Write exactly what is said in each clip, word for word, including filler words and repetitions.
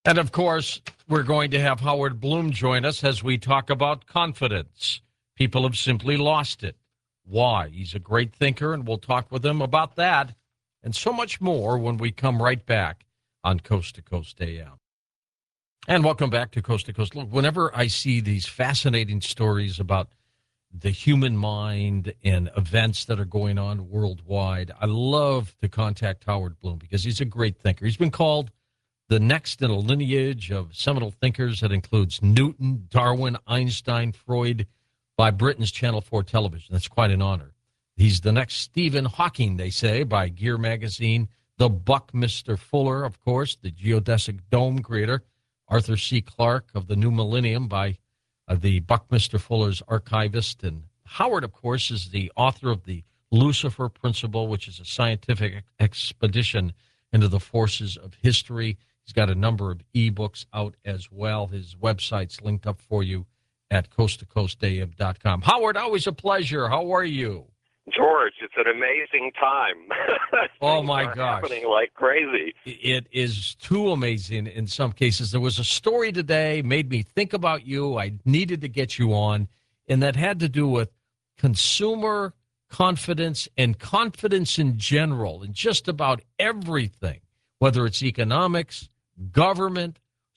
And of course, we're going to have Howard Bloom join us as we talk about confidence. People have simply lost it. Why? He's a great thinker, and we'll talk with him about that and so much more when we come right back on Coast to Coast A M. And welcome back to Coast to Coast. Look, whenever I see these fascinating stories about the human mind and events that are going on worldwide, I love to contact Howard Bloom because he's a great thinker. He's been called the next in a lineage of seminal thinkers that includes Newton, Darwin, Einstein, Freud, by Britain's Channel four television. That's quite an honor. He's the next Stephen Hawking, they say, by Gear magazine. The Buckminster Fuller, of course, the geodesic dome creator. Arthur C. Clarke of the New Millennium by uh, the Buckminster Fuller's archivist. And Howard, of course, is the author of the Lucifer Principle, which is a scientific expedition into the forces of history. He's got a number of ebooks out as well. His website's linked up for you at coast to coast a m dot com. Howard, always a pleasure. How are you? George, it's an amazing time. Oh, my are gosh. Happening like crazy. It is too amazing in some cases. There was a story today, made me think about you. I needed to get you on, and that had to do with consumer confidence and confidence in general in just about everything, whether it's economics, government,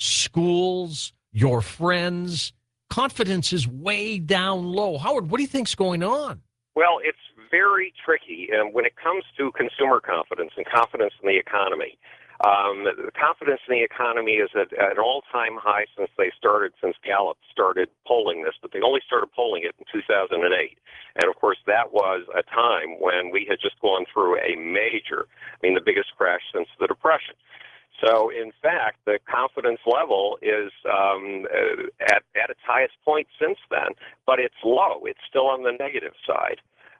schools, your friends. Confidence is way down low. Howard, what do you think's going on? Well, it's very tricky um, when it comes to consumer confidence and confidence in the economy. Um, the confidence in the economy is at, at an all-time high since they started, since Gallup started polling this, but they only started polling it in two thousand eight. And, of course, that was a time when we had just gone through a major, I mean, the biggest crash since the Depression. So, in fact, the confidence level is um, at, at its highest point since then, but it's low. It's still on the negative side.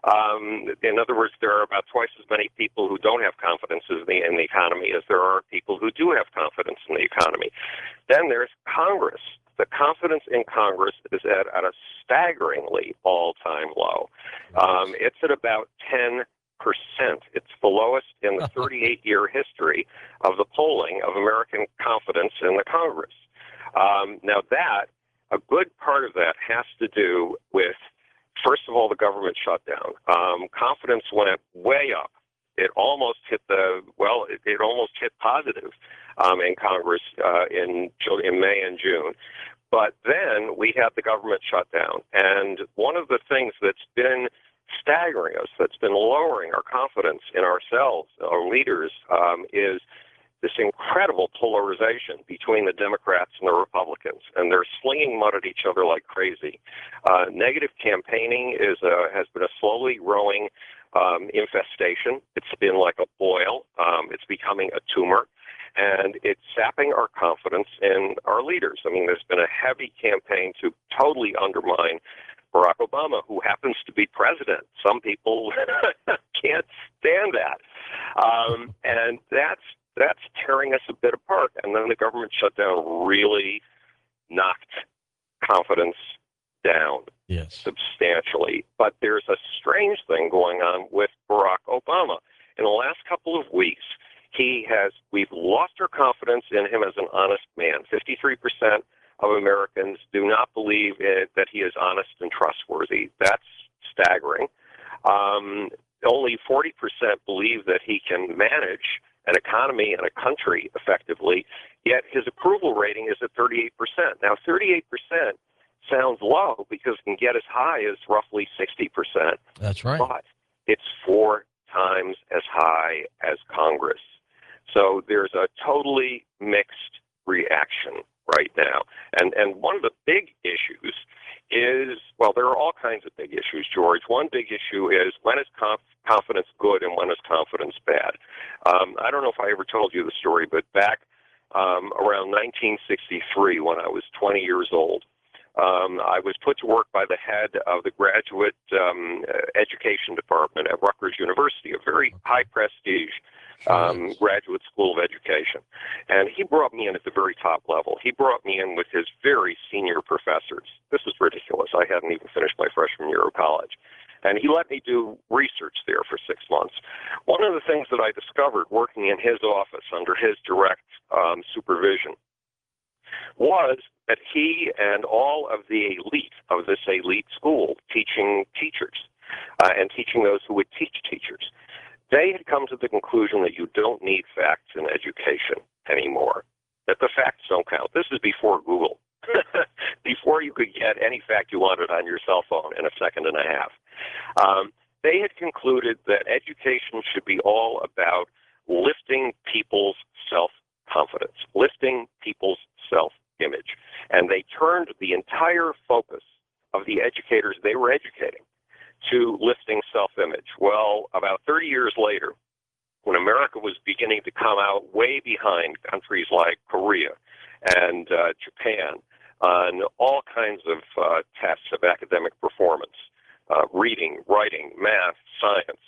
Um, in other words, there are about twice as many people who don't have confidence in the, in the economy as there are people who do have confidence in the economy. Then there's Congress. The confidence in Congress is at, at a staggeringly all-time low. Um, it's at about ten percent. It's the lowest in the thirty-eight year history of the polling of American confidence in the Congress. Um, now that, a good part of that has to do with, first of all, the government shutdown. Um, confidence went way up. It almost hit the, well, it, it almost hit positive um, in Congress uh, in, in May and June. But then we had the government shutdown. And one of the things that's been staggering us, that's been lowering our confidence in ourselves, our leaders, um, is this incredible polarization between the Democrats and the Republicans, and they're slinging mud at each other like crazy. Uh, negative campaigning is a, has been a slowly growing um, infestation. It's been like a boil. Um, it's becoming a tumor, and it's sapping our confidence in our leaders. I mean, there's been a heavy campaign to totally undermine Barack Obama, who happens to be president. Some people can't stand that. Um, and that's that's tearing us a bit apart. And then the government shutdown really knocked confidence down yes. substantially. But there's a strange thing going on with Barack Obama. In the last couple of weeks, he has we've lost our confidence in him as an honest man. fifty-three percent of Americans do not believe it, that he is honest and trustworthy. That's staggering. Um, only forty percent believe that he can manage an economy and a country effectively, yet his approval rating is at thirty-eight percent. Now, thirty-eight percent sounds low because it can get as high as roughly sixty percent. That's right. But it's four times as high as Congress. So there's a totally mixed reaction right now. And and one of the big issues is, well, there are all kinds of big issues, George. One big issue is, when is conf- confidence good and when is confidence bad? Um, I don't know if I ever told you the story, but back um, around nineteen sixty-three, when I was twenty years old, um, I was put to work by the head of the graduate um, education department at Rutgers University, a very high prestige Um, graduate school of education. And he brought me in at the very top level. He brought me in with his very senior professors. This was ridiculous. I hadn't even finished my freshman year of college. And he let me do research there for six months. One of the things that I discovered working in his office under his direct um, supervision was that he and all of the elite of this elite school teaching teachers uh, and teaching those who would teach teachers, they had come to the conclusion that you don't need facts in education anymore, that the facts don't count. This is before Google, before you could get any fact you wanted on your cell phone in a second and a half. Um, they had concluded that education should be all about lifting people's self-confidence, lifting people's self-image. And they turned the entire focus of the educators they were educating to lifting self-image. Well, about thirty years later, when America was beginning to come out way behind countries like Korea and uh, Japan on all kinds of uh, tests of academic performance, uh, reading, writing, math, science,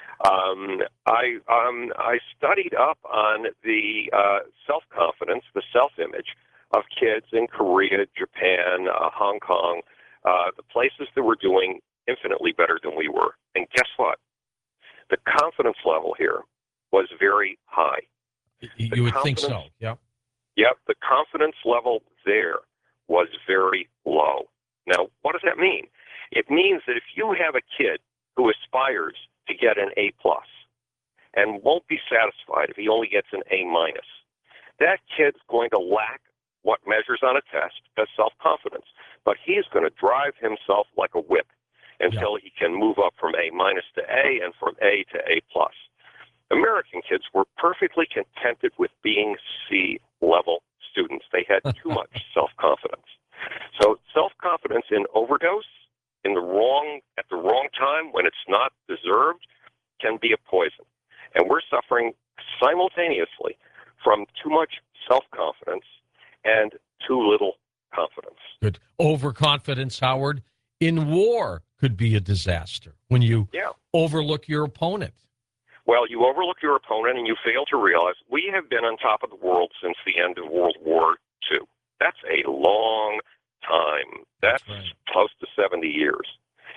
um, I, um, I studied up on the uh, self-confidence, the self-image of kids in Korea, Japan, uh, Hong Kong, uh, the places that were doing infinitely better than we were. And guess what? The confidence level here was very high. You would think so, yeah. Yep, the confidence level there was very low. Now, what does that mean? It means that if you have a kid who aspires to get an A plus and won't be satisfied if he only gets an A minus, that kid's going to lack what measures on a test as self-confidence, but he's going to drive himself like a whip until yeah. he can move up from A minus to A and from A to A plus. American kids were perfectly contented with being C-level students. They had too much self-confidence. So self-confidence in overdose, in the wrong, at the wrong time when it's not deserved, can be a poison. And we're suffering simultaneously from too much self-confidence and too little confidence. Good. Overconfidence, Howard, in war could be a disaster when you yeah. overlook your opponent. Well, you overlook your opponent and you fail to realize we have been on top of the world since the end of World War Two. That's a long time. That's, That's right. close to seventy years.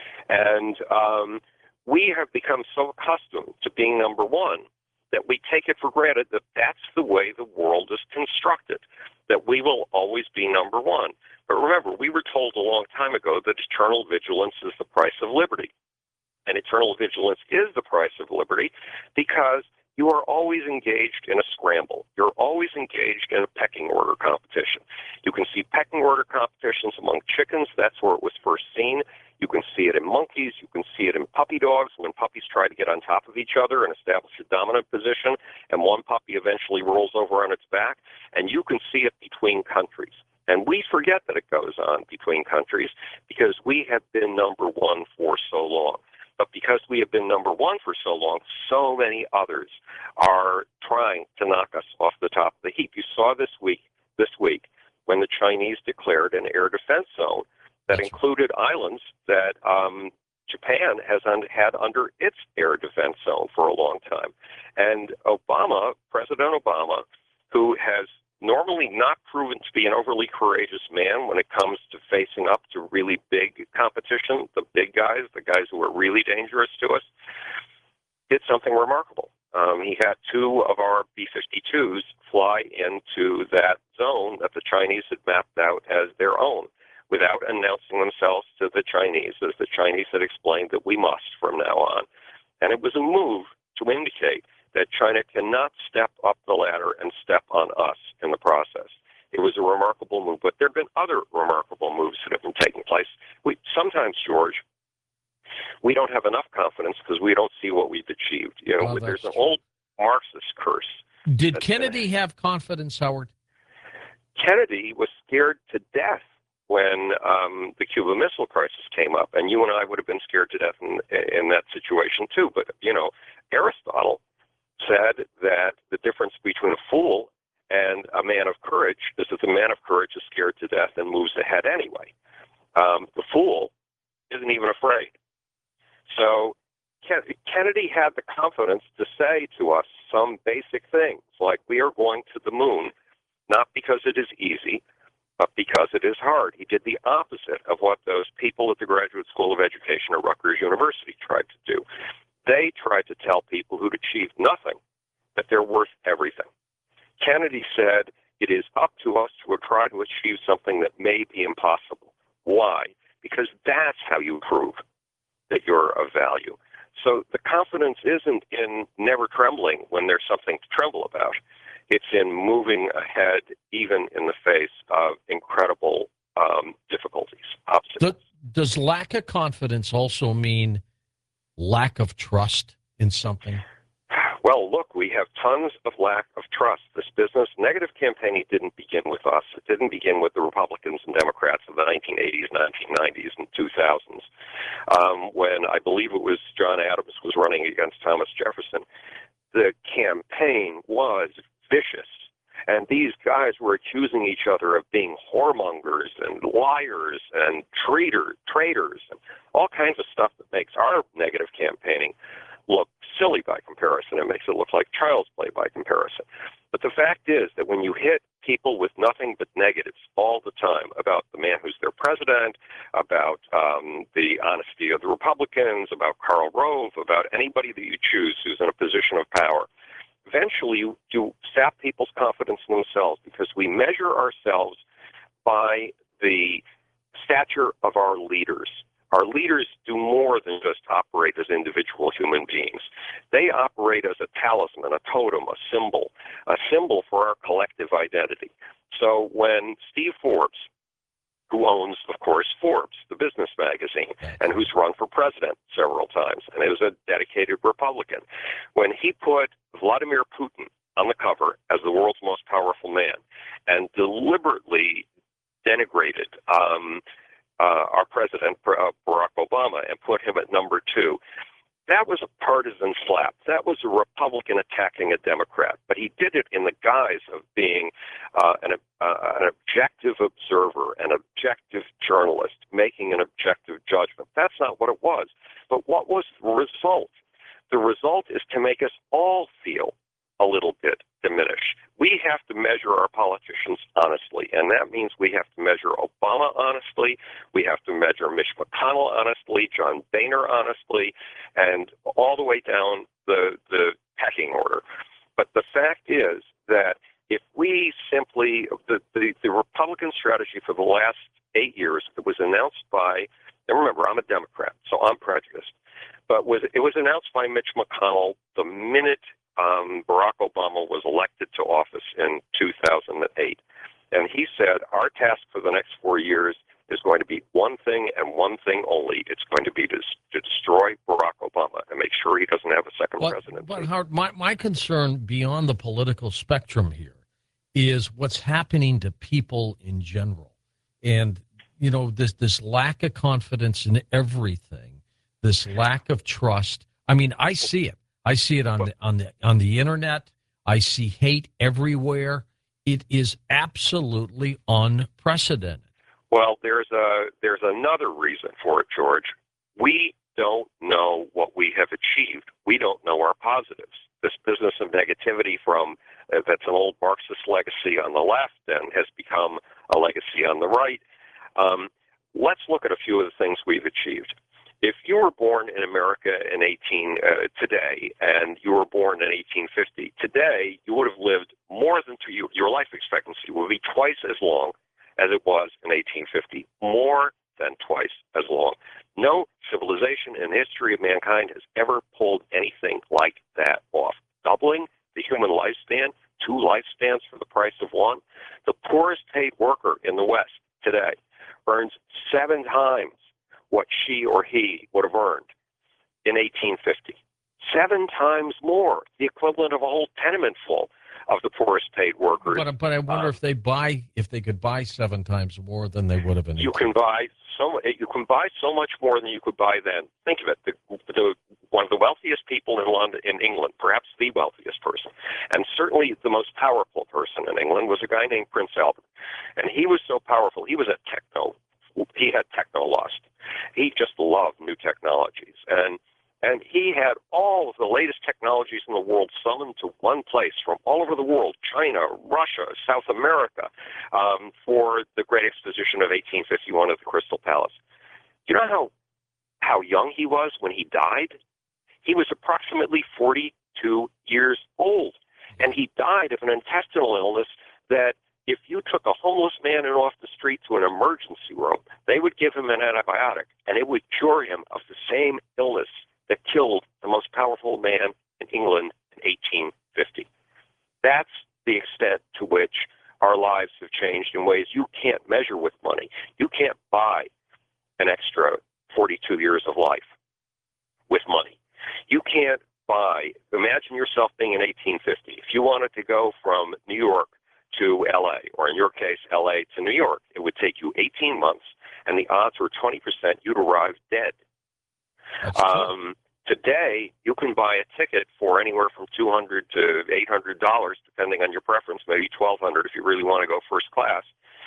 And um, we have become so accustomed to being number one that we take it for granted that that's the way the world is constructed, that we will always be number one. But remember, we were told a long time ago that eternal vigilance is the price of liberty. And eternal vigilance is the price of liberty because you are always engaged in a scramble. You're always engaged in a pecking order competition. You can see pecking order competitions among chickens. That's where it was first seen. You can see it in monkeys. You can see it in puppy dogs when puppies try to get on top of each other and establish a dominant position, and one puppy eventually rolls over on its back. And you can see it between countries. And we forget that it goes on between countries because we have been number one for so long. But because we have been number one for so long, so many others are trying to knock us off the top of the heap. You saw this week, this week, when the Chinese declared an air defense zone that That's included right. islands that um, Japan has un- had under its air defense zone for a long time. And Obama, President Obama, who has normally not proven to be an overly courageous man when it comes to facing up to really big competition, the big guys, the guys who are really dangerous to us, did something remarkable. Um, he had two of our B fifty-twos fly into that zone that the Chinese had mapped out as their own without announcing themselves to the Chinese, as the Chinese had explained that we must from now on. And it was a move to indicate that China cannot step up the ladder and step on us in the process. It was a remarkable move, but there have been other remarkable moves that have been taking place. We, sometimes, George, we don't have enough confidence because we don't see what we've achieved. You know, well, there's an true. old Marxist curse. Did Kennedy have confidence, Howard? Kennedy was scared to death when um, the Cuban Missile Crisis came up, and you and I would have been scared to death in, in that situation too. But, you know, Aristotle said that the difference between a fool and a man of courage is that the man of courage is scared to death and moves ahead anyway. Um, the fool isn't even afraid. So Kennedy had the confidence to say to us some basic things like, we are going to the moon, not because it is easy, but because it is hard. He did the opposite of what those people at the Graduate School of Education at Rutgers University tried to do. They tried to tell people who'd achieved nothing that they're worth everything. Kennedy said, it is up to us to try to achieve something that may be impossible. Why? Because that's how you prove that you're of value. So the confidence isn't in never trembling when there's something to tremble about. It's in moving ahead even in the face of incredible um, difficulties, obstacles. Does lack of confidence also mean lack of trust in something? Well, look, we have tons of lack of trust. This business, negative campaigning didn't begin with us. It didn't begin with the Republicans and Democrats of the nineteen eighties, nineteen nineties, and two thousands, um, when I believe it was John Adams was running against Thomas Jefferson. The campaign was vicious, and these guys were accusing each other of being whoremongers and liars and traitor, traitors and all kinds of stuff that makes our negative campaigning look silly by comparison. It makes it look like child's play by comparison. But the fact is that when you hit people with nothing but negatives all the time about the man who's their president, about um, the honesty of the Republicans, about Karl Rove, about anybody that you choose who's in a position of power, eventually you, you sap people's confidence in themselves, because we measure ourselves by the stature of our leaders. Our leaders do more than just operate as individual human beings. They operate as a talisman, a totem, a symbol, a symbol for our collective identity. So when Steve Forbes, who owns, of course, Forbes, the business magazine, and who's run for president several times, and is a dedicated Republican, when he put Vladimir Putin on the cover as the world's most powerful man and deliberately denigrated um, Uh, our president, uh, Barack Obama, and put him at number two. That was a partisan slap. That was a Republican attacking a Democrat. But he did it in the guise of being uh, an, uh, an objective observer, an objective journalist, making an objective judgment. That's not what it was. But what was the result? The result is to make us all feel a little bit diminished. We have to measure our politicians honestly, and that means we have to measure Obama honestly, we have to measure Mitch McConnell honestly, John Boehner honestly, and all the way down the, the pecking order. But the fact is that if we simply, the, the, the Republican strategy for the last eight years, it was announced by, and remember, I'm a Democrat, so I'm prejudiced, but was it was announced by Mitch McConnell the minute Um, Barack Obama was elected to office in two thousand eight. And he said, our task for the next four years is going to be one thing and one thing only. It's going to be to, to destroy Barack Obama and make sure he doesn't have a second but, presidency. But Howard, my, my concern beyond the political spectrum here is what's happening to people in general. And, you know, this, this lack of confidence in everything, this lack of trust. I mean, I see it. I see it on the on the on the internet. I see hate everywhere. It is absolutely unprecedented. Well, there's a there's another reason for it, George. We don't know what we have achieved. We don't know our positives. This business of negativity from uh, that's an old Marxist legacy on the left and has become a legacy on the right. Um, let's look at a few of the things we've achieved. If you were born in America in eighteen uh, today, and you were born in eighteen fifty, today you would have lived more than two. Your life expectancy would be twice as long as it was in eighteen fifty, more than twice as long. No civilization in the history of mankind has ever pulled anything like that off. Doubling the human lifespan, two lifespans for the price of one. The poorest paid worker in the West today earns seven times what she or he would have earned in eighteen fifty. Seven times more, the equivalent of a whole tenement full of the poorest paid workers. But, but I wonder uh, if they buy, if they could buy seven times more than they would have in. You can buy so you can buy so much more than you could buy then. Think of it: the, the one of the wealthiest people in London, in England, perhaps the wealthiest person, and certainly the most powerful person in England, was a guy named Prince Albert, and he was so powerful. He was a techno. He had techno lust. He just loved new technologies, and and he had all of the latest technologies in the world summoned to one place from all over the world: China, Russia, South America, um, for the Great Exposition of eighteen fifty-one at the Crystal Palace. You know how how young he was when he died? He was approximately forty-two years old, and he died of an intestinal illness that if you took a homeless man in off the street to an emergency room, they would give him an antibiotic, and it would cure him of the same illness that killed the most powerful man in England in eighteen fifty. That's the extent to which our lives have changed in ways you can't measure with money. You can't buy an extra forty-two years of life with money. You can't buy, imagine yourself being in eighteen fifty. If you wanted to go from New York to L A, or in your case, L A to New York, it would take you eighteen months, and the odds were twenty percent you'd arrive dead. Um, today, you can buy a ticket for anywhere from two hundred dollars to eight hundred dollars, depending on your preference, maybe twelve hundred dollars if you really want to go first class,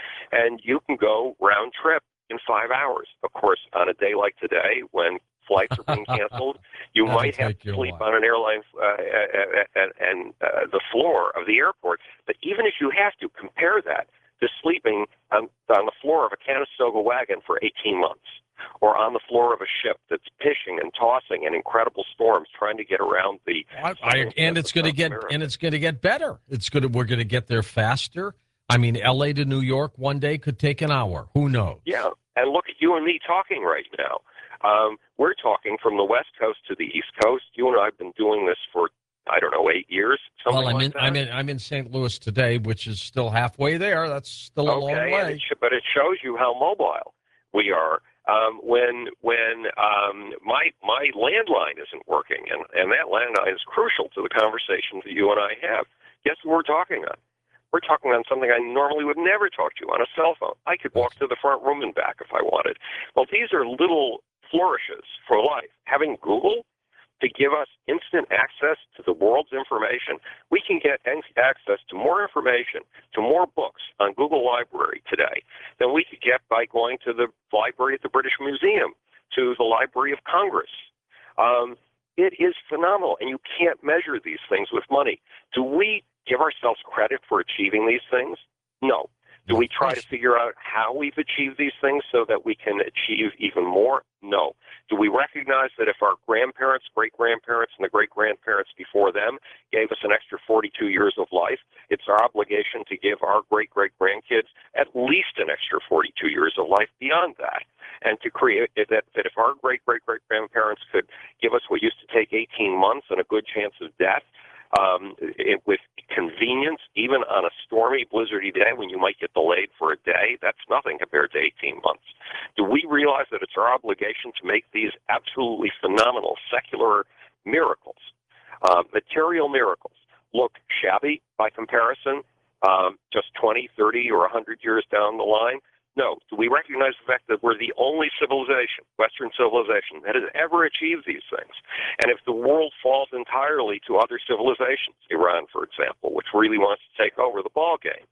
and you can go round trip in five hours. Of course, on a day like today, when flights are being canceled, you might have to sleep on an airline uh, and, and uh, the floor of the airport. But even if you have to, compare that to sleeping on, on the floor of a Conestoga wagon for eighteen months, or on the floor of a ship that's pitching and tossing in incredible storms, trying to get around the. I, I, and it's going to get America. and it's going to get better. It's going to we're going to get there faster. I mean, L A to New York one day could take an hour. Who knows? Yeah, and look at you and me talking right now. Um, we're talking from the West Coast to the East Coast. You and I have been doing this for, I don't know, eight years. Well, I'm like in, that. I'm in, I'm in Saint Louis today, which is still halfway there. That's still a okay, long way. It sh- but it shows you how mobile we are. Um, when when um, my my landline isn't working, and, and that landline is crucial to the conversations that you and I have. Guess what we're talking on? We're talking on something I normally would never talk to you on a cell phone. I could walk to the front room and back if I wanted. Well, these are little flourishes for life. Having Google to give us instant access to the world's information, we can get access to more information, to more books on Google Library today than we could get by going to the library at the British Museum, to the Library of Congress. Um, it is phenomenal, and you can't measure these things with money. Do we give ourselves credit for achieving these things? No. Do we try to figure out how we've achieved these things so that we can achieve even more? No. Do we recognize that if our grandparents, great-grandparents, and the great-grandparents before them gave us an extra forty-two years of life, it's our obligation to give our great-great-grandkids at least an extra forty-two years of life beyond that, and to create that, that if our great-great-great-grandparents could give us what used to take eighteen months and a good chance of death, Um, it, with convenience, even on a stormy, blizzardy day when you might get delayed for a day, that's nothing compared to eighteen months. Do we realize that it's our obligation to make these absolutely phenomenal secular miracles, uh, material miracles, look shabby by comparison, um, just twenty, thirty, or one hundred years down the line? No. Do we recognize the fact that we're the only civilization, Western civilization, that has ever achieved these things? And if the world falls entirely to other civilizations, Iran, for example, which really wants to take over the ball game,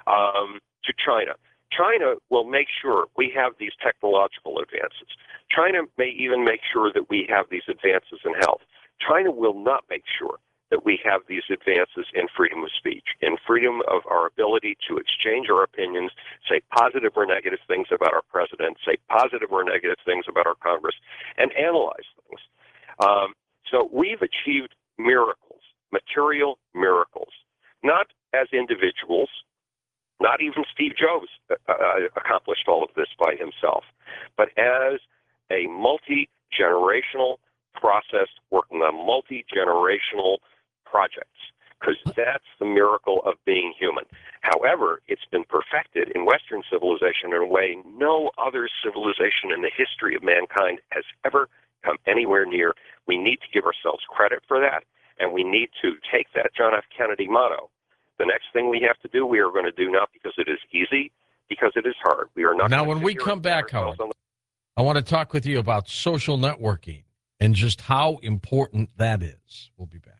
um, to China, China will make sure we have these technological advances. China may even make sure that we have these advances in health. China will not make sure that we have these advances in freedom of speech, in freedom of our ability to exchange our opinions, say positive or negative things about our president, say positive or negative things about our Congress, and analyze things. Um, so we've achieved miracles, material miracles, not as individuals. Not even Steve Jobs uh, accomplished all of this by himself, but as a multi-generational process working on multi-generational projects, because that's the miracle of being human. However, it's been perfected in Western civilization in a way no other civilization in the history of mankind has ever come anywhere near. We need to give ourselves credit for that, and we need to take that John F. Kennedy motto. The next thing we have to do, we are going to do not because it is easy, because it is hard. We are not. Now, when we come back, Howard, the- I want to talk with you about social networking and just how important that is. We'll be back.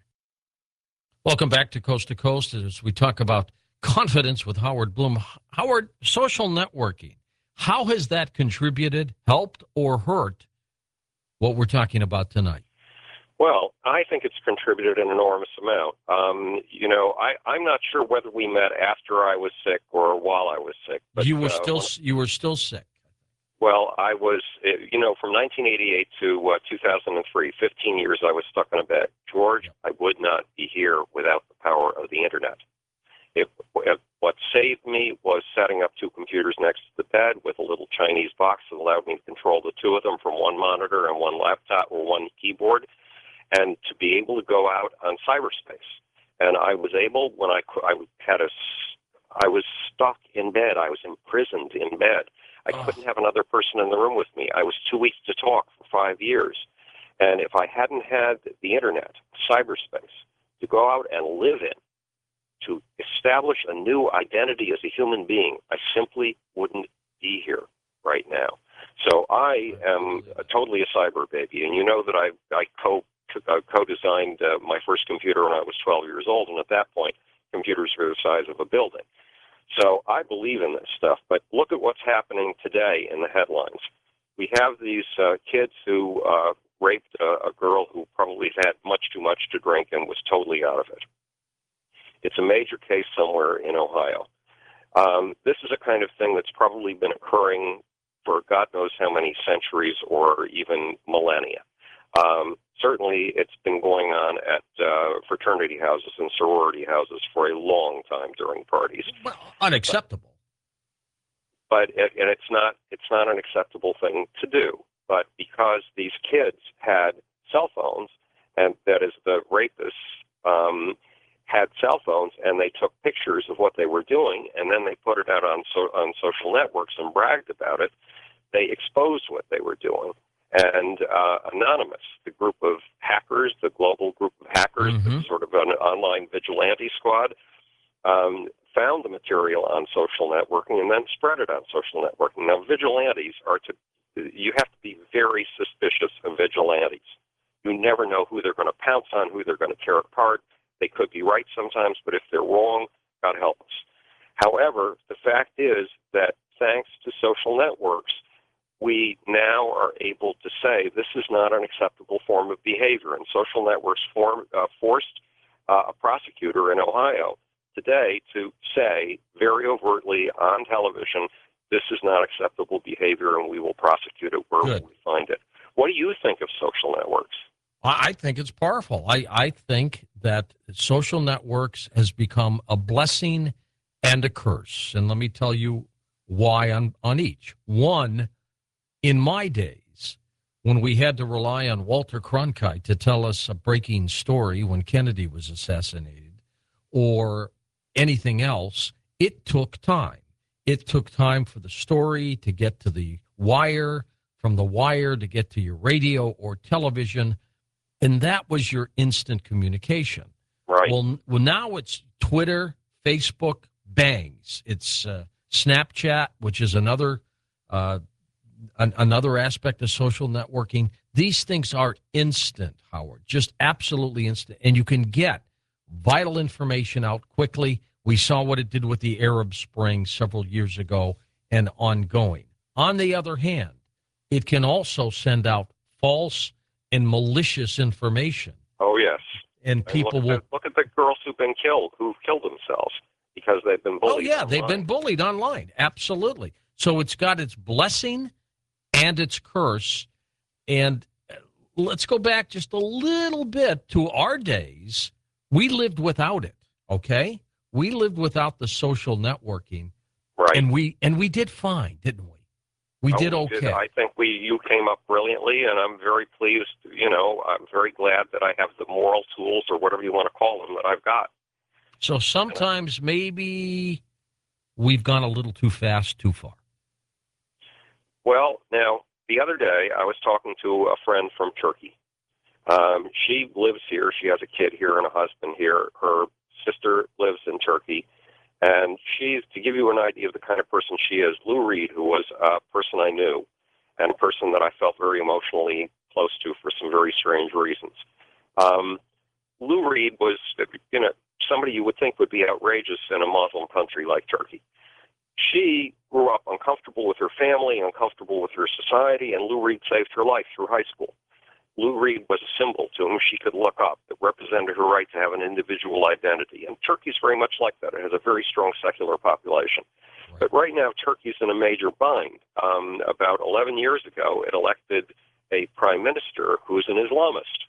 Welcome back to Coast to Coast as we talk about confidence with Howard Blum. Howard, social networking, how has that contributed, helped, or hurt what we're talking about tonight? Well, I think it's contributed an enormous amount. Um, you know, I, I'm not sure whether we met after I was sick or while I was sick. But you were uh, still when, you were still sick. Well, I was, you know, from nineteen eighty-eight to uh, two thousand three, fifteen years I was stuck in a bed. George, I would not be here without the power of the Internet. If, if What saved me was setting up two computers next to the bed with a little Chinese box that allowed me to control the two of them from one monitor and one laptop or one keyboard, and to be able to go out on cyberspace. And I was able, when I, I had a, I was stuck in bed. I was imprisoned in bed. I Oh. couldn't have another person in the room with me. I was too weak to talk for five years. And if I hadn't had the internet, cyberspace, to go out and live in, to establish a new identity as a human being, I simply wouldn't be here right now. So I am a, totally a cyber baby. And you know that I, I co, uh, co-designed uh, my first computer when I was twelve years old. And at that point, computers were the size of a building. So I believe in this stuff. But look at what's happening today in the headlines. We have these uh, kids who uh, raped a, a girl who probably had much too much to drink and was totally out of it. It's a major case somewhere in Ohio. Um, this is a kind of thing that's probably been occurring for God knows how many centuries or even millennia. Um, certainly, it's been going on at uh, fraternity houses and sorority houses for a long time during parties. Well, unacceptable. But it, and it's not it's not an acceptable thing to do. But because these kids had cell phones, and that is the rapists um, had cell phones, and they took pictures of what they were doing, and then they put it out on so, on social networks and bragged about it. They exposed what they were doing. And uh, Anonymous, the group of hackers, the global group of hackers, Mm-hmm. sort of an online vigilante squad, um, found the material on social networking and then spread it on social networking. Now, vigilantes are to, you have to be very suspicious of vigilantes. You never know who they're going to pounce on, who they're going to tear apart. They could be right sometimes, but if they're wrong, God help us. However, the fact is that thanks to social networks, we now are able to say this is not an acceptable form of behavior. And social networks form, uh, forced uh, a prosecutor in Ohio today to say very overtly on television, this is not acceptable behavior and we will prosecute it where Good. we find it. What do you think of social networks? I I think it's powerful. I, I think that social networks has become a blessing and a curse. And let me tell you why on, on each. One, in my days, when we had to rely on Walter Cronkite to tell us a breaking story when Kennedy was assassinated or anything else, it took time. It took time for the story to get to the wire, from the wire to get to your radio or television, and that was your instant communication. Right. Well, well now it's Twitter, Facebook, bangs. It's uh, Snapchat, which is another uh, an, another aspect of social networking. These things are instant, Howard, just absolutely instant. And you can get vital information out quickly. We saw what it did with the Arab Spring several years ago and ongoing. On the other hand, it can also send out false and malicious information. Oh, yes. And people and look, will. at the, look at the girls who've been killed, who've killed themselves because they've been bullied. Oh, yeah, online. they've been bullied online. Absolutely. So it's got its blessing and its curse. And let's go back just a little bit to our days. We lived without it, okay? We lived without the social networking. Right. And we and we did fine, didn't we? We Oh, did we okay. did. I think we you came up brilliantly, and I'm very pleased. You know, I'm very glad that I have the moral tools, or whatever you want to call them, that I've got. So sometimes maybe we've gone a little too fast, too far. Well, now, the other day, I was talking to a friend from Turkey. Um, she lives here. She has a kid here and a husband here. Her sister lives in Turkey. And she's, to give you an idea of the kind of person she is, Lou Reed, who was a person I knew and a person that I felt very emotionally close to for some very strange reasons. Um, Lou Reed was, you know, somebody you would think would be outrageous in a Muslim country like Turkey. She grew up uncomfortable with her family, uncomfortable with her society, and Lou Reed saved her life through high school. Lou Reed was a symbol to whom she could look up that represented her right to have an individual identity. And Turkey's very much like that. It has a very strong secular population. Right. But right now, Turkey's in a major bind. Um, about eleven years ago, it elected a prime minister who's an Islamist.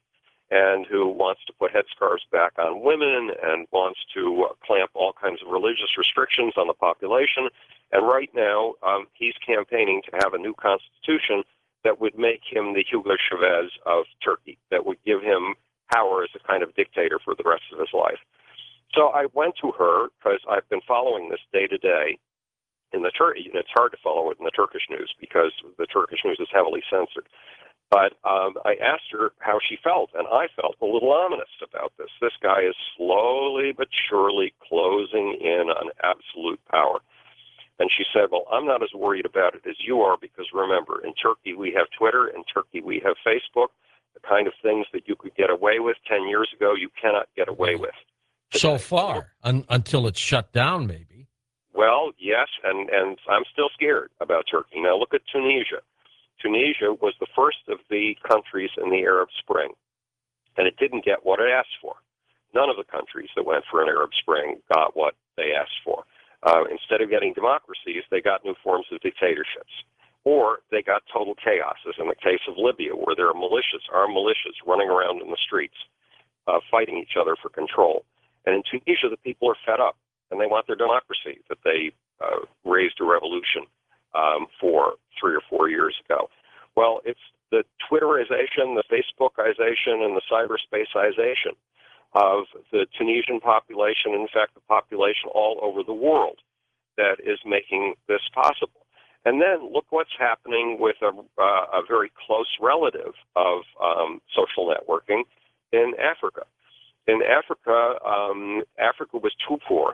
and who wants to put headscarves back on women and wants to uh, clamp all kinds of religious restrictions on the population. And right now, um, he's campaigning to have a new constitution that would make him the Hugo Chavez of Turkey, that would give him power as a kind of dictator for the rest of his life. So I went to her because I've been following this day to day in the Turkey, and it's hard to follow it in the Turkish news because the Turkish news is heavily censored. But um, I asked her how she felt, and I felt a little ominous about this. This guy is slowly but surely closing in on absolute power. And she said, well, I'm not as worried about it as you are because, remember, in Turkey we have Twitter, in Turkey we have Facebook. The kind of things that you could get away with ten years ago, you cannot get away with today. So far, un- until it's shut down, maybe. Well, yes, and, and I'm still scared about Turkey. Now look at Tunisia. Tunisia was the first of the countries in the Arab Spring, and it didn't get what it asked for. None of the countries that went for an Arab Spring got what they asked for. Uh, instead of getting democracies, they got new forms of dictatorships. Or they got total chaos, as in the case of Libya, where there are militias, armed militias running around in the streets, uh, fighting each other for control. And in Tunisia, the people are fed up, and they want their democracy that they uh, raised a revolution um, for three or four years ago. Well, it's the Twitterization, the Facebookization, and the cyberspaceization of the Tunisian population, in fact, the population all over the world, that is making this possible. And then look what's happening with a, uh, a very close relative of um, social networking in Africa. In Africa, um, Africa was too poor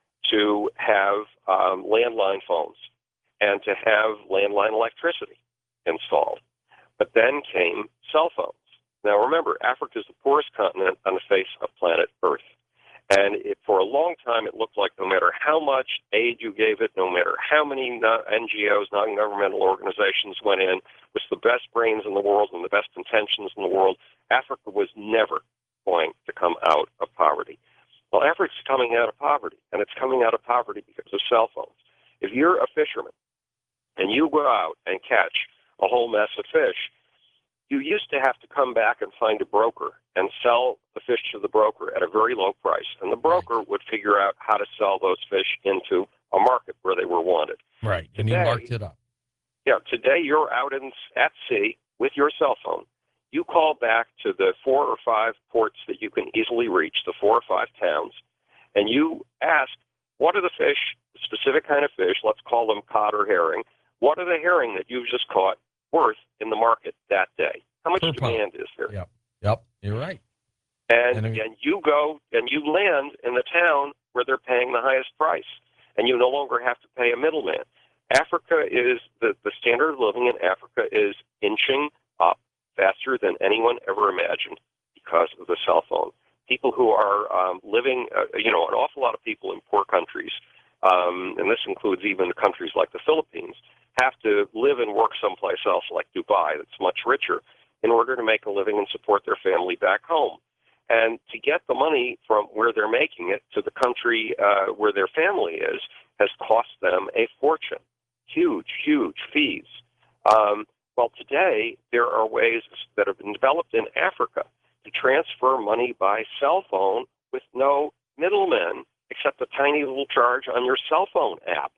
to have um, landline phones and to have landline electricity installed. But then came cell phones. Now remember, Africa is the poorest continent on the face of planet Earth. And it, for a long time, it looked like no matter how much aid you gave it, no matter how many N G Os, non-governmental organizations went in, with the best brains in the world and the best intentions in the world, Africa was never going to come out of poverty. Well, Africa's coming out of poverty, and it's coming out of poverty because of cell phones. If you're a fisherman and you go out and catch a whole mess of fish, you used to have to come back and find a broker and sell the fish to the broker at a very low price. And the broker would figure out how to sell those fish into a market where they were wanted. Right, and today, you marked it up. Yeah, today you're out in, at sea with your cell phone. You call back to the four or five ports that you can easily reach, the four or five towns, and you ask, what are the fish, the specific kind of fish, let's call them cod or herring, what are the herring that you've just caught worth in the market that day? How much Per demand pound. is there? Yep, yep, you're right. And, And, I and mean- you go and you land in the town where they're paying the highest price, and you no longer have to pay a middleman. Africa is, the, the standard of living in Africa is inching up faster than anyone ever imagined because of the cell phone. People who are um, living, uh, you know, an awful lot of people in poor countries, um, and this includes even countries like the Philippines, have to live and work someplace else like Dubai that's much richer in order to make a living and support their family back home. And to get the money from where they're making it to the country uh, where their family is has cost them a fortune. Huge, huge fees. Um, well, today there are ways that have been developed in Africa to transfer money by cell phone with no middlemen except a tiny little charge on your cell phone app.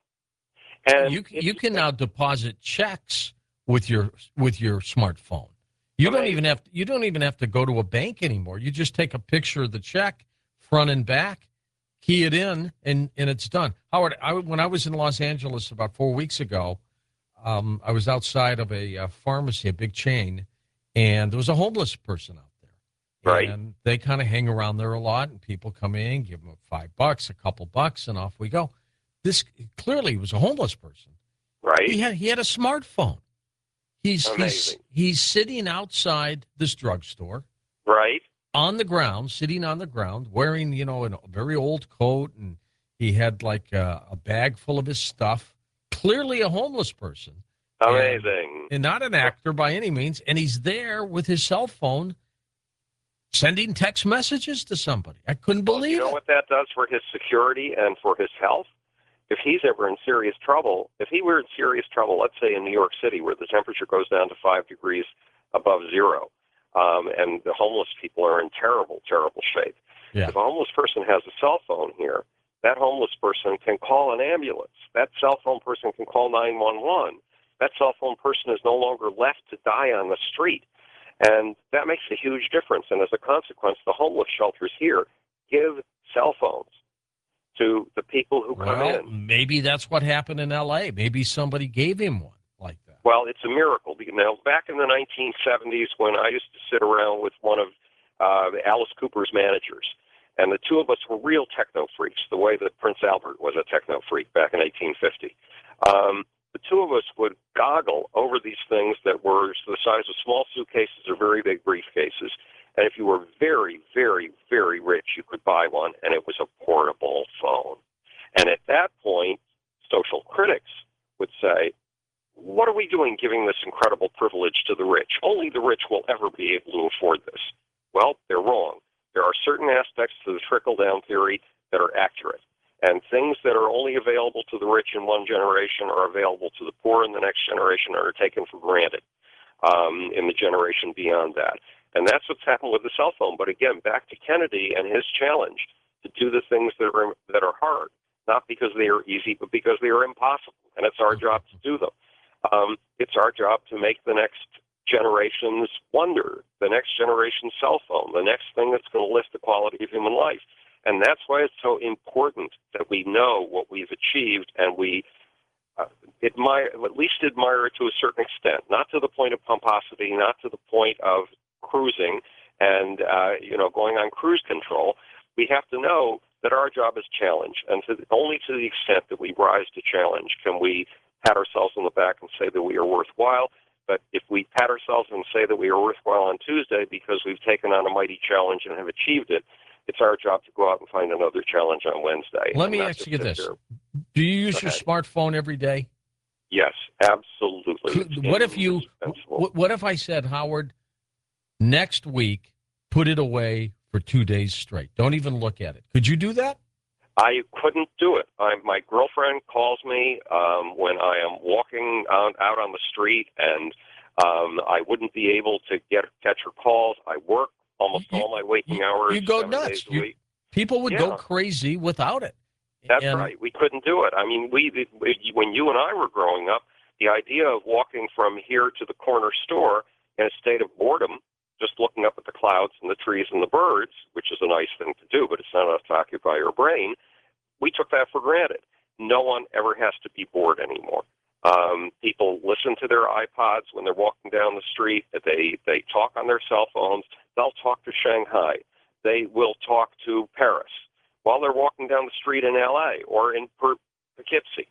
And you you can now deposit checks with your with your smartphone. You don't even have to, you don't even have to go to a bank anymore. You just take a picture of the check, front and back, key it in, and and it's done. Howard, I, when I was in Los Angeles about four weeks ago, um, I was outside of a, a pharmacy, a big chain, and there was a homeless person out there. Right. And they kind of hang around there a lot, and people come in, give them five bucks, a couple bucks, and off we go. This clearly was a homeless person. Right. He had he had a smartphone. He's he's Amazing. he's sitting outside this drugstore Right. on the ground, sitting on the ground, wearing, you know, a very old coat, and he had like a, a bag full of his stuff. Clearly a homeless person. Amazing. And, and not an actor by any means. And he's there with his cell phone sending text messages to somebody. I couldn't Well, believe you know it. what that does for his security and for his health? If he's ever in serious trouble, if he were in serious trouble, let's say in New York City where the temperature goes down to five degrees above zero, um, and the homeless people are in terrible, terrible shape. Yeah. If a homeless person has a cell phone here, that homeless person can call an ambulance. That cell phone person can call nine one one. That cell phone person is no longer left to die on the street. And that makes a huge difference. And as a consequence, the homeless shelters here give cell phones to the people who come Well, in. maybe that's what happened in L A. Maybe somebody gave him one like that. Well, it's a miracle. Now, back in the nineteen seventies, when I used to sit around with one of uh, Alice Cooper's managers, and the two of us were real techno freaks, the way that Prince Albert was a techno freak back in eighteen fifty. Um, the two of us would goggle over these things that were the size of small suitcases or very big briefcases. And if you were very, very, very rich, you could buy one, and it was a portable phone. And at that point, social critics would say, what are we doing giving this incredible privilege to the rich? Only the rich will ever be able to afford this. Well, they're wrong. There are certain aspects to the trickle-down theory that are accurate. And things that are only available to the rich in one generation are available to the poor in the next generation and are taken for granted um, in the generation beyond that. And that's what's happened with the cell phone. But again, back to Kennedy and his challenge to do the things that are that are hard, not because they are easy, but because they are impossible. And it's our job to do them. Um, it's our job to make the next generation's wonder, the next generation's cell phone, the next thing that's going to lift the quality of human life. And that's why it's so important that we know what we've achieved and we uh, admire, at least admire it to a certain extent, not to the point of pomposity, not to the point of cruising and, uh, you know, going on cruise control. We have to know that our job is challenge, and to, only to the extent that we rise to challenge can we pat ourselves on the back and say that we are worthwhile. But if we pat ourselves and say that we are worthwhile on Tuesday because we've taken on a mighty challenge and have achieved it, it's our job to go out and find another challenge on Wednesday. Let me ask you this. There. Do you use your smartphone every day? Yes, absolutely. It's what if you, what if I said, Howard, next week, put it away for two days straight? Don't even look at it. Could you do that? I couldn't do it. I, my girlfriend calls me um, when I am walking out, out on the street, and um, I wouldn't be able to get catch her calls. I work almost you, all my waking you, hours. You go seven nuts. Days a you, week. People would yeah. go crazy without it. That's and, right. We couldn't do it. I mean, we when you and I were growing up, the idea of walking from here to the corner store in a state of boredom, just looking up at the clouds and the trees and the birds, which is a nice thing to do, but it's not enough to occupy your brain, we took that for granted. No one ever has to be bored anymore. Um, people listen to their iPods when they're walking down the street. They they talk on their cell phones. They'll talk to Shanghai. They will talk to Paris while they're walking down the street in L A or in Poughkeepsie.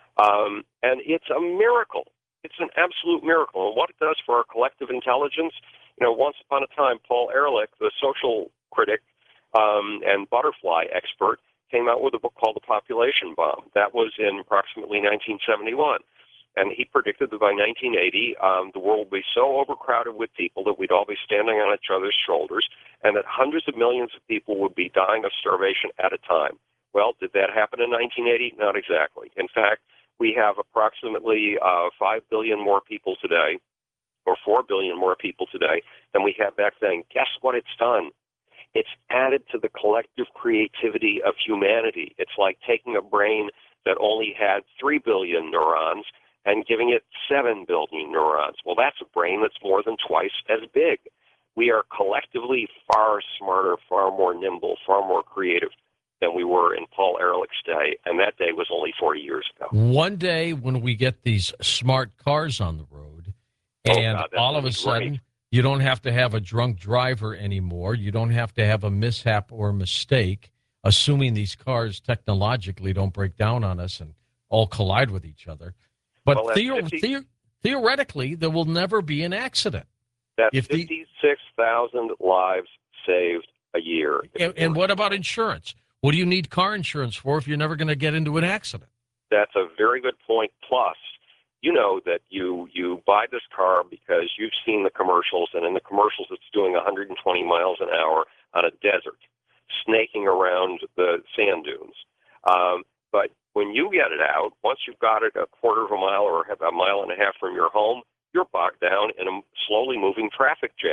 Um, and it's a miracle. It's an absolute miracle. And what it does for our collective intelligence, you know, once upon a time, Paul Ehrlich, the social critic um, and butterfly expert, came out with a book called The Population Bomb. That was in approximately nineteen seventy-one. And he predicted that by nineteen eighty, um, the world would be so overcrowded with people that we'd all be standing on each other's shoulders, and that hundreds of millions of people would be dying of starvation at a time. Well, did that happen in nineteen eighty? Not exactly. In fact, we have approximately uh, five billion more people today, or four billion more people today, than we had back then. Guess what it's done? It's added to the collective creativity of humanity. It's like taking a brain that only had three billion neurons and giving it seven billion neurons. Well, that's a brain that's more than twice as big. We are collectively far smarter, far more nimble, far more creative than we were in Paul Ehrlich's day, and that day was only forty years ago. One day when we get these smart cars on the road, and oh, God, all of a sudden great. You don't have to have a drunk driver anymore, you don't have to have a mishap or mistake, assuming these cars technologically don't break down on us and all collide with each other. But well, theo- fifty the- theoretically, there will never be an accident. That's if fifty-six thousand lives saved a year. And, and what about insurance? What do you need car insurance for if you're never going to get into an accident? That's a very good point. Plus, you know that you, you buy this car because you've seen the commercials, and in the commercials it's doing one hundred twenty miles an hour on a desert, snaking around the sand dunes. Um, but when you get it out, once you've got it a quarter of a mile or a mile and a half from your home, you're bogged down in a slowly moving traffic jam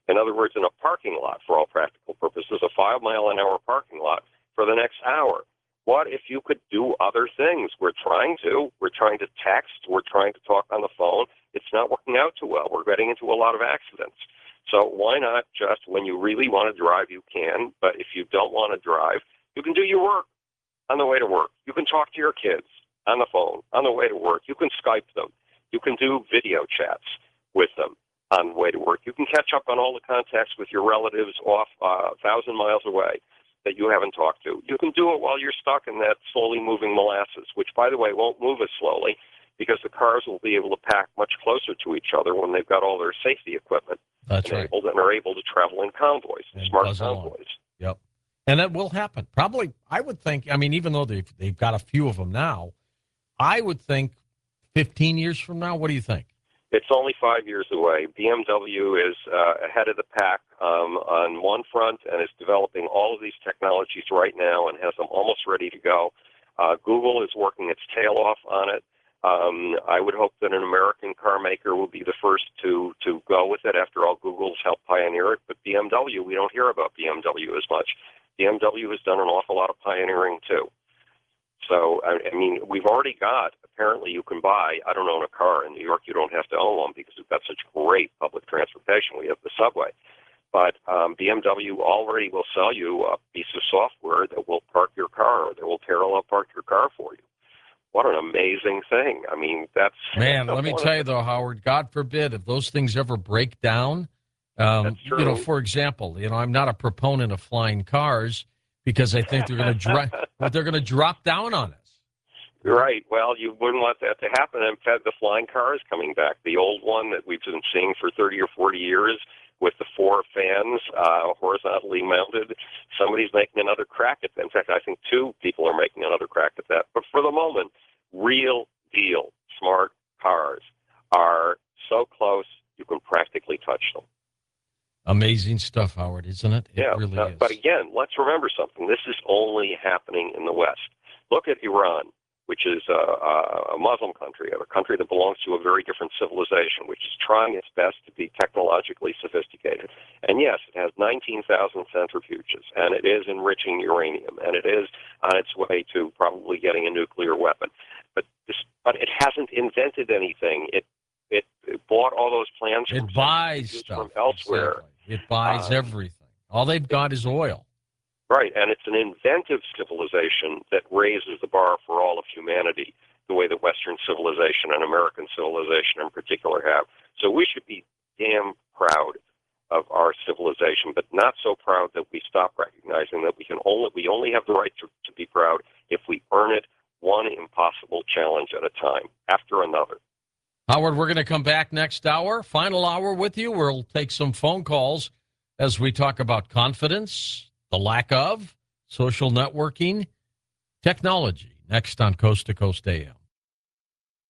In other words, in a parking lot, for all practical purposes, a five mile an hour parking lot for the next hour. What if you could do other things? We're trying to. We're trying to text. We're trying to talk on the phone. It's not working out too well. We're getting into a lot of accidents. So why not just, when you really want to drive, you can. But if you don't want to drive, you can do your work on the way to work. You can talk to your kids on the phone on the way to work. You can Skype them. You can do video chats with them on the way to work. You can catch up on all the contacts with your relatives off uh, a thousand miles away that you haven't talked to. You can do it while you're stuck in that slowly moving molasses, which, by the way, won't move as slowly because the cars will be able to pack much closer to each other when they've got all their safety equipment That's enabled right. and are able to travel in convoys, And smart buzz along. convoys. Yep. And that will happen. Probably, I would think, I mean, even though they've, they've got a few of them now, I would think fifteen years from now, what do you think? It's only five years away. B M W is uh, ahead of the pack um, on one front and is developing all of these technologies right now and has them almost ready to go. Uh, Google is working its tail off on it. Um, I would hope that an American car maker will be the first to, to go with it. After all, Google's helped pioneer it. But B M W, we don't hear about B M W as much. B M W has done an awful lot of pioneering, too. So, I, I mean, we've already got, apparently you can buy, I don't own a car. In New York, you don't have to own one because we've got such great public transportation. We have the subway. But um, B M W already will sell you a piece of software that will park your car or that will parallel park your car for you. What an amazing thing. I mean, that's... Man, let me tell you, though, Howard, God forbid, if those things ever break down, um, you know, for example, you know, I'm not a proponent of flying cars because I think they're going to dri- they're going to drop down on us. Right. Well, you wouldn't want that to happen. In fact, the flying car is coming back. The old one that we've been seeing for thirty or forty years with the four fans uh, horizontally mounted, somebody's making another crack at that. In fact, I think two people are making another crack at that. But for the moment, real deal smart cars are so close you can practically touch them. Amazing stuff, Howard, isn't it? It yeah, really uh, is. But again, let's remember something. This is only happening in the West. Look at Iran, which is a, a Muslim country, a country that belongs to a very different civilization, which is trying its best to be technologically sophisticated. And yes, it has nineteen thousand centrifuges, and it is enriching uranium, and it is on its way to probably getting a nuclear weapon. But this, but it hasn't invented anything. It it, it bought all those plans from, it buys stuff from elsewhere. Exactly. It buys um, everything. All they've got is oil. Right, and it's an inventive civilization that raises the bar for all of humanity, the way that Western civilization and American civilization in particular have. So we should be damn proud of our civilization, but not so proud that we stop recognizing that we can only we only have the right to, to be proud if we earn it one impossible challenge at a time after another. Howard, we're going to come back next hour, final hour with you. We'll take some phone calls as we talk about confidence, the lack of, social networking, technology. Next on Coast to Coast A M.